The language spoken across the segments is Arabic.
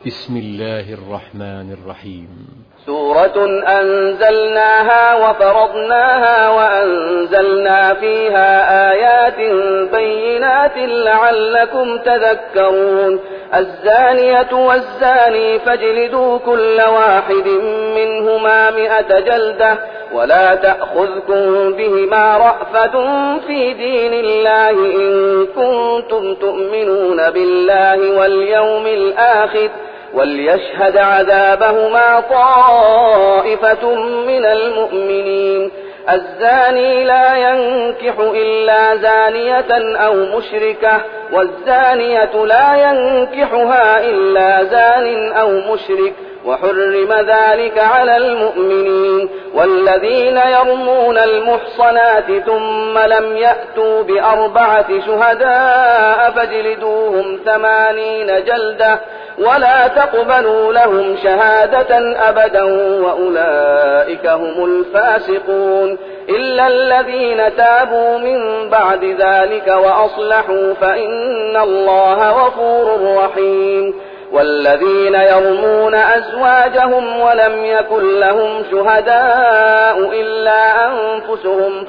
بسم الله الرحمن الرحيم. سورة أنزلناها وفرضناها وأنزلنا فيها آيات بينات لعلكم تذكرون. الزانية والزاني فاجلدوا كل واحد منهما 100 جلدة ولا تأخذكم بهما رأفة في دين الله إن كنتم تؤمنون بالله واليوم الآخر وليشهد عذابهما طائفة من المؤمنين. الزاني لا ينكح إلا زانية أو مشركة والزانية لا ينكحها إلا زان أو مشرك وحرم ذلك على المؤمنين. والذين يرمون المحصنات ثم لم يأتوا ب4 شهداء فاجلدوهم 80 جلدة ولا تقبلوا لهم شهادة أبدا وأولئك هم الفاسقون إلا الذين تابوا من بعد ذلك وأصلحوا فإن الله غفور رحيم. والذين يرمون أزواجهم ولم يكن لهم شهداء إلا أنفسهم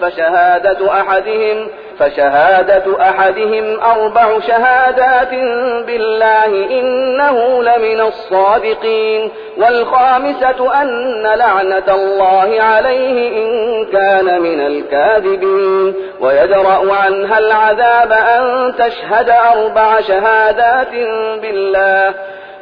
فشهادة أحدهم 4 شهادات بالله إنه لمن الصادقين. والخامسة أن لعنة الله عليه إن كان من الكاذبين. ويدرأ عنها العذاب أن تشهد 4 شهادات بالله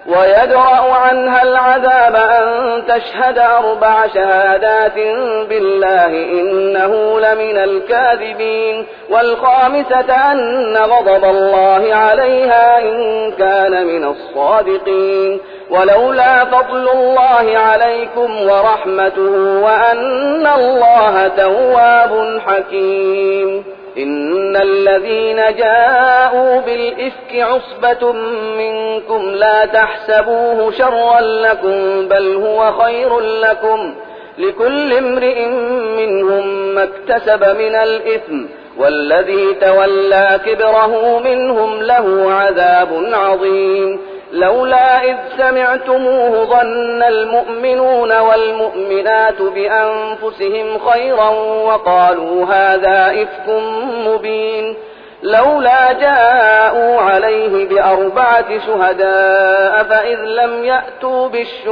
إنه لمن الكاذبين. والخامسة أن غضب الله عليها إن كان من الصادقين. ولولا فضل الله عليكم ورحمته وأن الله تواب حكيم. إن الذين جاءوا بالإفك عصبة منكم لا تحسبوه شرا لكم بل هو خير لكم لكل امرئ منهم ما اكتسب من الإثم والذي تولى كبره منهم له عذاب عظيم. لولا إذ سمعتموه ظن المؤمنون والمؤمنات بأنفسهم خيرا وقالوا هذا إفك مبين. لولا جاءوا عليه ب4 شهداء فإذ لم يأتوا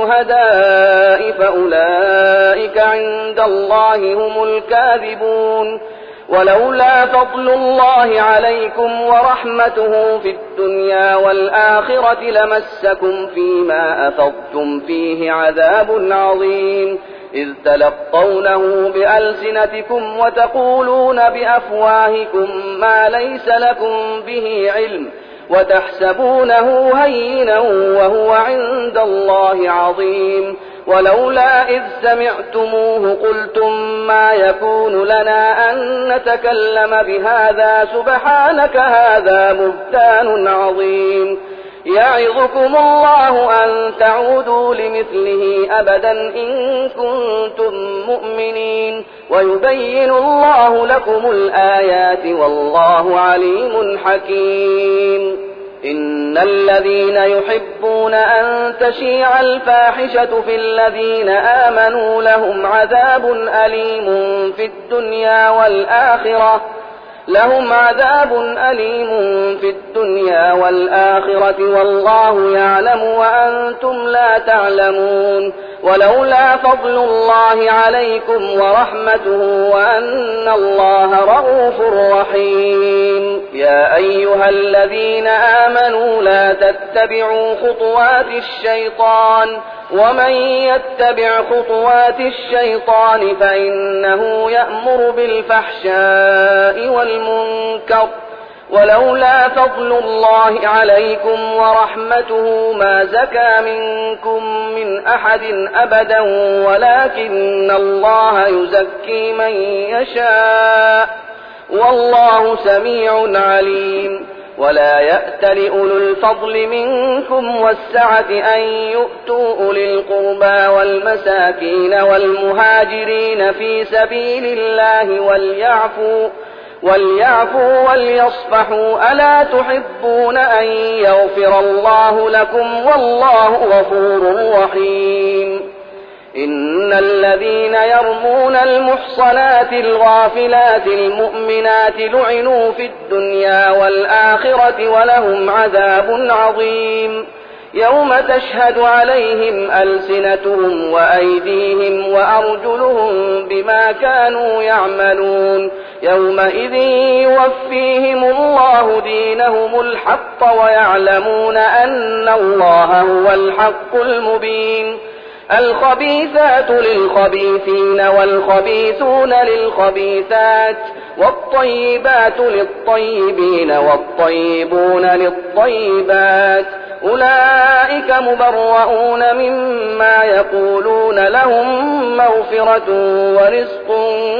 بالشهداء فأولئك عند الله هم الكاذبون. ولولا فضل الله عليكم ورحمته في الدنيا والآخرة لمسكم فيما أفضتم فيه عذاب عظيم إذ تلقونه بألسنتكم وتقولون بأفواهكم ما ليس لكم به علم وتحسبونه هينا وهو عند الله عظيم. ولولا إذ سمعتموه قلتم ما يكون لنا أن نتكلم بهذا سبحانك هذا بهتان عظيم. يعظكم الله أن تعودوا لمثله أبدا إن كنتم مؤمنين ويبين الله لكم الآيات والله عليم حكيم. إن الذين يحبون أن تشيع الفاحشة في الذين آمنوا لهم عذاب أليم في الدنيا والآخرة والله يعلم وأنتم لا تعلمون. ولولا فضل الله عليكم ورحمته وأن الله رؤوف رحيم. يا أيها الذين آمنوا لا تتبعوا خطوات الشيطان ومن يتبع خطوات الشيطان فإنه يأمر بالفحشاء والمنكر. ولولا فضل الله عليكم ورحمته ما زكى منكم من أحد أبدا ولكن الله يزكي من يشاء والله سميع عليم. ولا يأتل أولو الفضل منكم والسعة أن يؤتوا أولي القربى والمساكين والمهاجرين في سبيل الله وليعفوا وليصفحوا ألا تحبون أن يغفر الله لكم والله غفور رحيم إن الذين يرمون المحصنات الغافلات المؤمنات لعنوا في الدنيا والآخرة ولهم عذاب عظيم يوم تشهد عليهم ألسنتهم وأيديهم وأرجلهم بما كانوا يعملون يومئذ يوفيهم الله دينهم الحق ويعلمون أن الله هو الحق المبين الخبيثات للخبيثين والخبيثون للخبيثات والطيبات للطيبين والطيبون للطيبات أولئك مبرؤون مما يقولون لهم مغفرة ورزق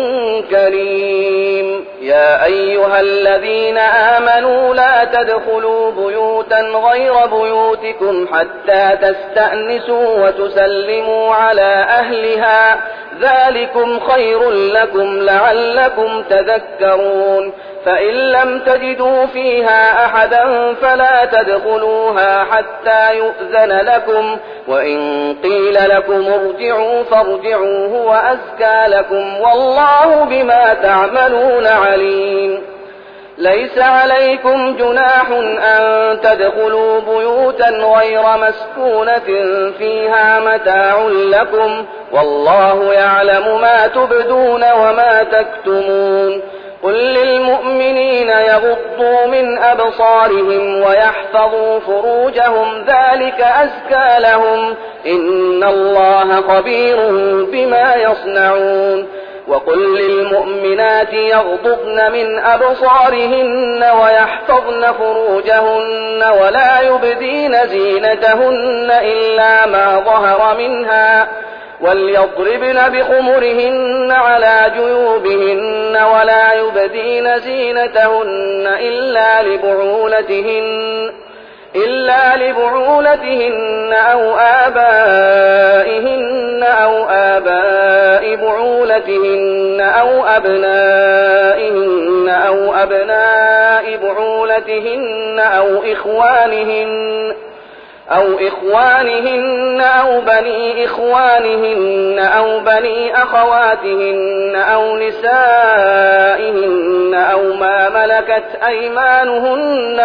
كريم يا أيها الذين آمنوا لا تدخلوا بيوتا غير بيوتكم حتى تستأنسوا وتسلموا على أهلها ذلكم خير لكم لعلكم تذكرون فإن لم تجدوا فيها أحدا فلا تدخلوها حتى يؤذن لكم وإن قيل لكم ارجعوا فارجعوا هو أزكى لكم والله بما تعملون عليم ليس عليكم جناح أن تدخلوا بيوتا غير مسكونة فيها متاع لكم والله يعلم ما تبدون وما تكتمون قل للمؤمنين يغضوا من أبصارهم ويحفظوا فروجهم ذلك أزكى لهم إن الله خبير بما يصنعون وقل للمؤمنات يغضضن من أبصارهن ويحفظن فروجهن ولا يبدين زينتهن إلا ما ظهر منها وليضربن بخمرهن على جيوبهن ولا يبدين زينتهن إلا لبعولتهن أو آبائهن أو آباء بعولتهن أو أبنائهن أو أبناء بعولتهن أو إخوانهن أو بني إخوانهن أو بني أخواتهن أو نسائهن أو ما ملكت أيمانهن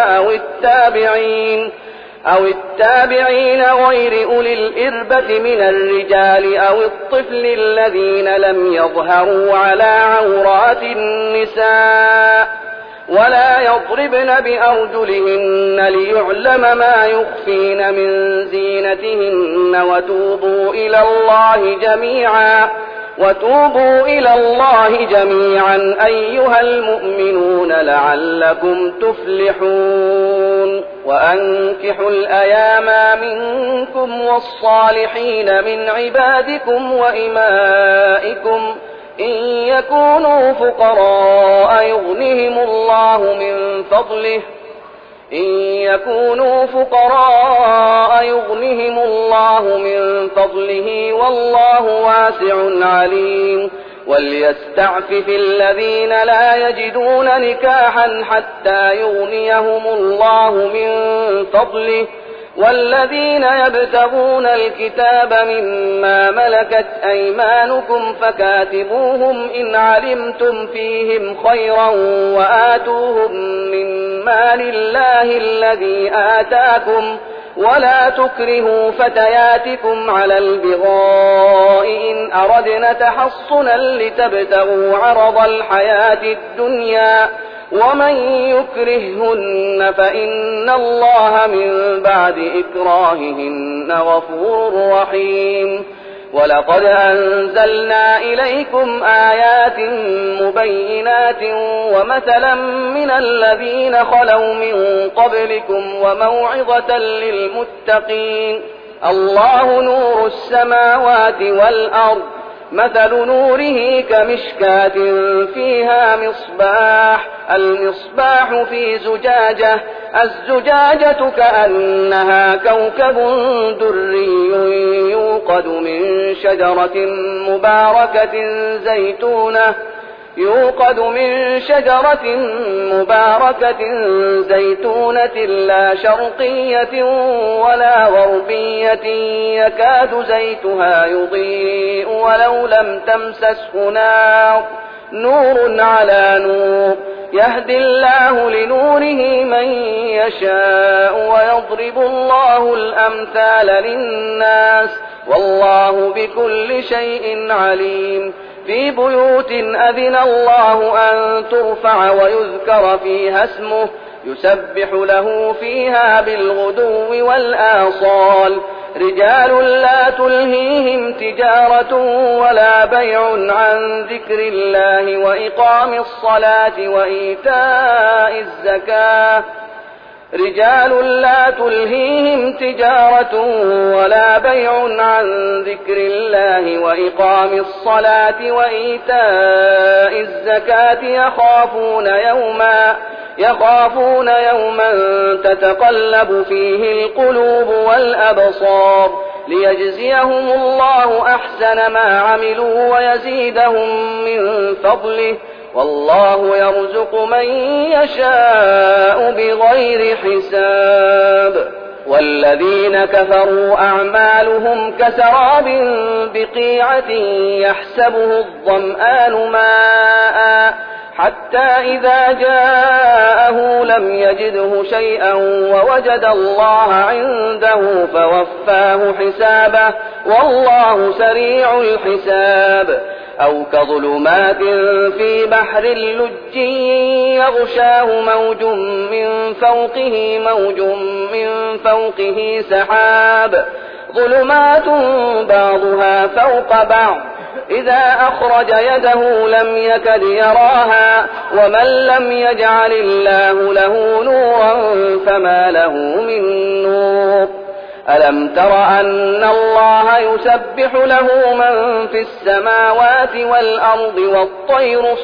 أو التابعين غير أولي الإربة من الرجال أو الطفل الذين لم يظهروا على عورات النساء ولا يضربن بأرجلهن ليعلم ما يخفين من زينتهن وتوبوا إلى الله جميعا أيها المؤمنون لعلكم تفلحون وأنكحوا الأيام منكم والصالحين من عبادكم وإمائكم إن يكونوا فقراء يغنهم الله من فضله والله واسع عليم وليستعفف الذين لا يجدون نكاحا حتى يغنيهم الله من فضله والذين يبتغون الكتاب مما ملكت أيمانكم فكاتبوهم إن علمتم فيهم خيرا وآتوهم من مال الله الذي آتاكم ولا تكرهوا فتياتكم على البغاء إن أردنا تحصنا لتبتغوا عرض الحياة الدنيا ومن يكرههن فإن الله من بعد إكراههن غفور رحيم ولقد أنزلنا إليكم آيات مبينات ومثلا من الذين خلوا من قبلكم وموعظة للمتقين الله نور السماوات والأرض مثل نوره كمشكاة فيها مصباح المصباح في زجاجة الزجاجة كأنها كوكب دري يوقد من شجرة مباركة يوقد من شجرة مباركة زيتونة لا شرقية ولا غربية يكاد زيتها يضيء ولو لم تمسسه نار نور على نور يهدي الله لنوره من يشاء ويضرب الله الأمثال للناس والله بكل شيء عليم في بيوت أذن الله أن ترفع ويذكر فيها اسمه يسبح له فيها بالغدو والآصال رجال لا تلهيهم تجارة ولا بيع عن ذكر الله وإقام الصلاة وإيتاء الزكاة رجال لا تلهيهم تجارة ولا بيع عن ذكر الله وإقام الصلاة وإيتاء الزكاة يخافون يوما تتقلب فيه القلوب والأبصار ليجزيهم الله أحسن ما عملوا ويزيدهم من فضله والله يرزق من يشاء بغير حساب والذين كفروا أعمالهم كسراب بقيعة يحسبه الظمآن ماء حتى إذا جاءه لم يجده شيئا ووجد الله عنده فوفاه حسابه والله سريع الحساب أو كظلمات في بحر لج يغشاه موج من فوقه سحاب ظلمات بعضها فوق بعض إذا أخرج يده لم يكد يراها ومن لم يجعل الله له نورا فما له من نور ألم تر أن الله يسبح له من في السماوات والأرض والطير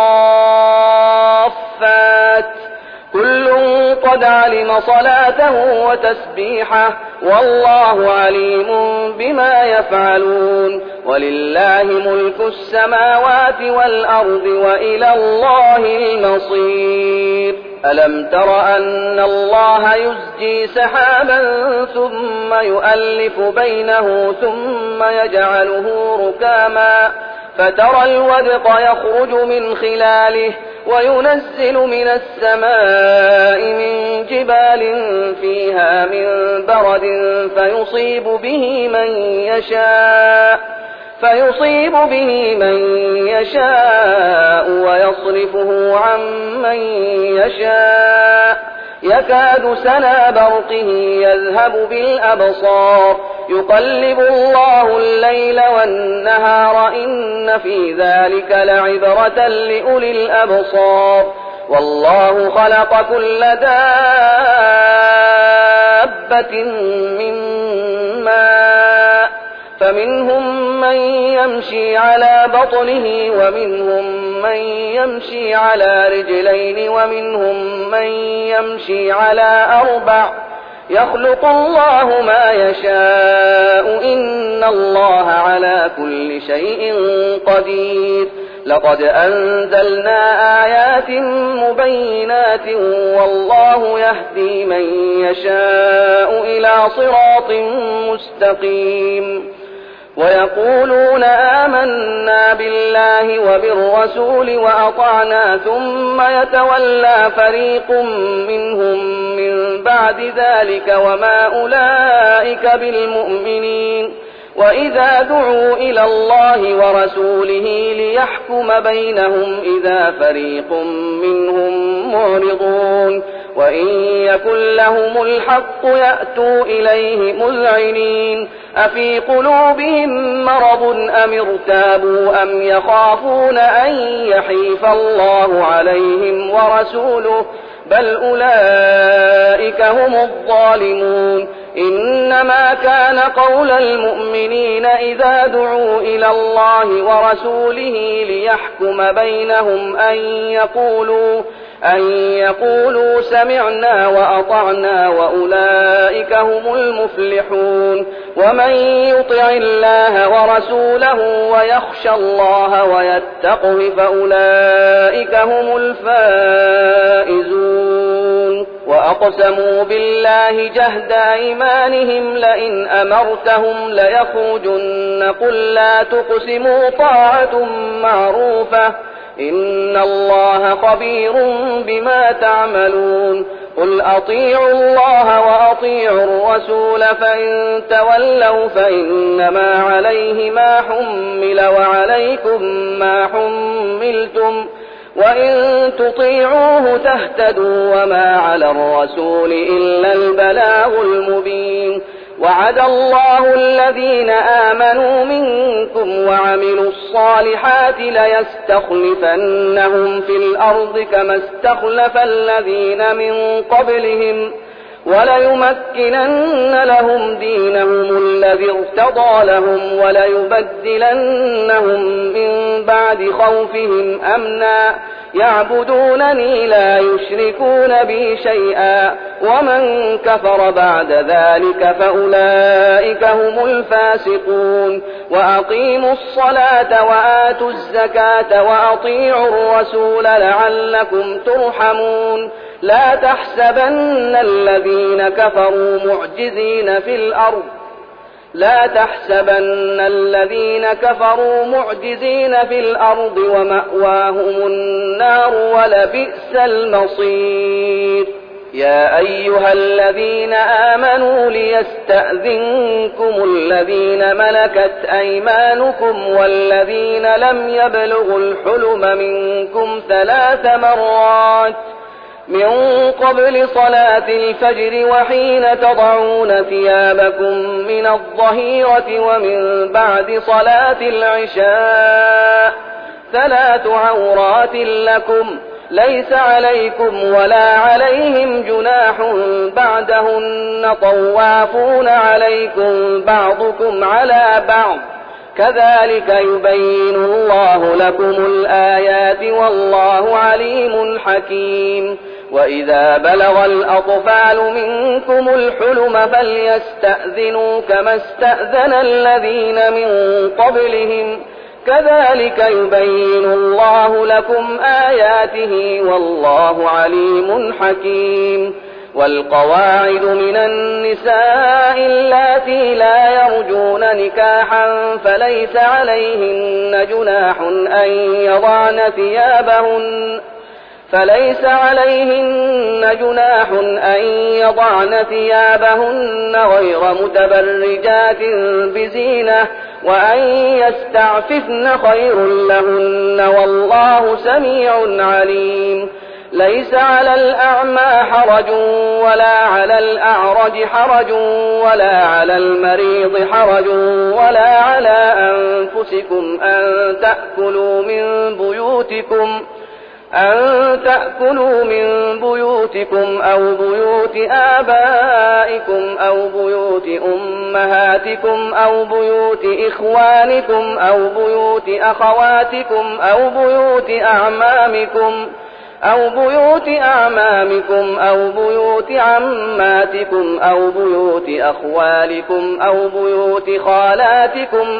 صافات كل قد علم صلاته وتسبيحه والله عليم بما يفعلون ولله ملك السماوات والأرض وإلى الله المصير ألم تر أن الله يزجي سحابا ثم يؤلف بينه ثم يجعله ركاما فترى الودق يخرج من خلاله وينزل من السماء من جبال فيها من برد فيصيب به من يشاء ويصرفه عن من يشاء يكاد سنا برقه يذهب بالأبصار يقلب الله الليل والنهار إن في ذلك لعبرة لأولي الأبصار والله خلق كل دابة من ماء فمنهم من يمشي على بطنه ومنهم من يمشي على رجلين ومنهم من يمشي على أربع يخلق الله ما يشاء إن الله على كل شيء قدير لقد أنزلنا آيات مبينات والله يهدي من يشاء إلى صراط مستقيم ويقولون آمنا بالله وبالرسول وأطعنا ثم يتولى فريق منهم من بعد ذلك وما أولئك بالمؤمنين وإذا دعوا إلى الله ورسوله ليحكم بينهم إذا فريق منهم معرضون وإن يكن لهم الحق يأتوا إليه مذعنين أفي قلوبهم مرض أم ارتابوا أم يخافون أن يحيف الله عليهم ورسوله بل أولئك هم الظالمون إنما كان قول المؤمنين إذا دعوا إلى الله ورسوله ليحكم بينهم أن يقولوا سمعنا وأطعنا وأولئك هم المفلحون. ومن يطع الله ورسوله ويخشى الله ويتقه فأولئك هم الفائزون. وأقسموا بالله جهد أيمانهم لئن أمرتهم ليخرجن قل لا تقسموا طاعة معروفة إن الله خبير بما تعملون. قل أطيعوا الله وأطيعوا الرسول فإن تولوا فإنما عليه ما حمل وعليكم ما حملتم وإن تطيعوه تهتدوا وما على الرسول إلا البلاغ المبين. وعد الله الذين آمنوا منكم وعملوا الصالحات ليستخلفنهم في الأرض كما استخلف الذين من قبلهم وليمكنن لهم دينهم الذي ارتضى لهم وليبدلنهم من بعد خوفهم أمنا يعبدونني لا يشركون بي شيئا ومن كفر بعد ذلك فأولئك هم الفاسقون. وأقيموا الصلاة وآتوا الزكاة وأطيعوا الرسول لعلكم ترحمون. لا تحسبن الذين كفروا معجزين في الأرض ومأواهم النار ولبئس المصير. يا أيها الذين آمنوا ليستأذنكم الذين ملكت أيمانكم والذين لم يبلغوا الحلم منكم 3 مرات من قبل صلاة الفجر وحين تضعون ثيابكم من الظهيرة ومن بعد صلاة العشاء 3 عورات لكم ليس عليكم ولا عليهم جناح بعدهن طوافون عليكم بعضكم على بعض كذلك يبين الله لكم الآيات والله عليم حكيم. وإذا بلغ الأطفال منكم الحلم فليستأذنوا كما استأذن الذين من قبلهم كذلك يبين الله لكم آياته والله عليم حكيم. والقواعد من النساء اللاتي لا يرجون نكاحا فليس عليهن جناح أن يضعن ثيابهن غير متبرجات بزينة وأن يستعففن خير لهن والله سميع عليم. ليس على الأعمى حرج ولا على الأعرج حرج ولا على المريض حرج ولا على أنفسكم أن تأكلوا من بيوتكم أو بيوت آبائكم أو بيوت أمهاتكم أو بيوت إخوانكم أو بيوت أخواتكم أو بيوت أعمامكم أو بيوت عماتكم أو بيوت أخوالكم أو بيوت خالاتكم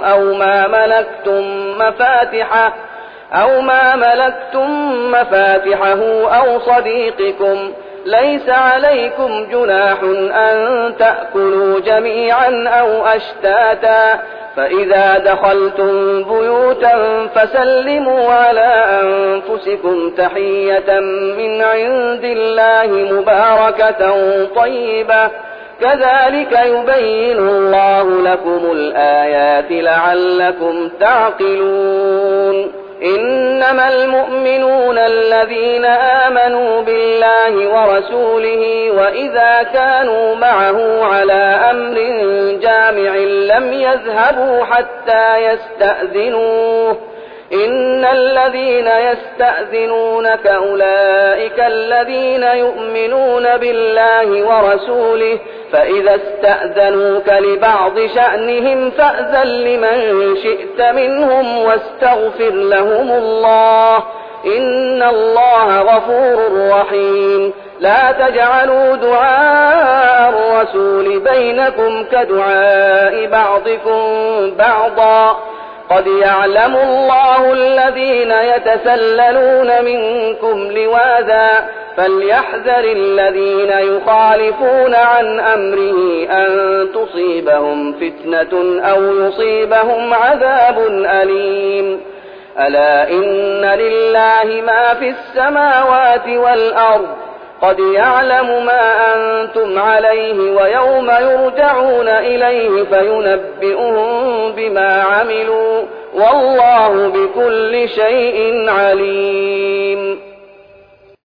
أو ما ملكتم مفاتحه أو صديقكم. ليس عليكم جناح أن تأكلوا جميعا أو أشتاتا فإذا دخلتم بيوتا فسلموا على أنفسكم تحية من عند الله مباركة طيبة كذلك يبين الله لكم الآيات لعلكم تعقلون. إنما المؤمنون الذين آمنوا بالله ورسوله وإذا كانوا معه على أمر جامع لم يذهبوا حتى يستأذنوه إن الذين يستأذنونك أولئك الذين يؤمنون بالله ورسوله فإذا استأذنوك لبعض شأنهم فأذن لمن شئت منهم واستغفر لهم الله إن الله غفور رحيم لا تجعلوا دعاء الرسول بينكم كدعاء بعضكم بعضا قد يعلم الله الذين يتسللون منكم لواذا فليحذر الذين يخالفون عن أمره أن تصيبهم فتنة أو يصيبهم عذاب أليم ألا إن لله ما في السماوات والأرض قد يعلم ما أنتم عليه ويوم يرجعون إليه فينبئهم بما عملوا والله بكل شيء عليم.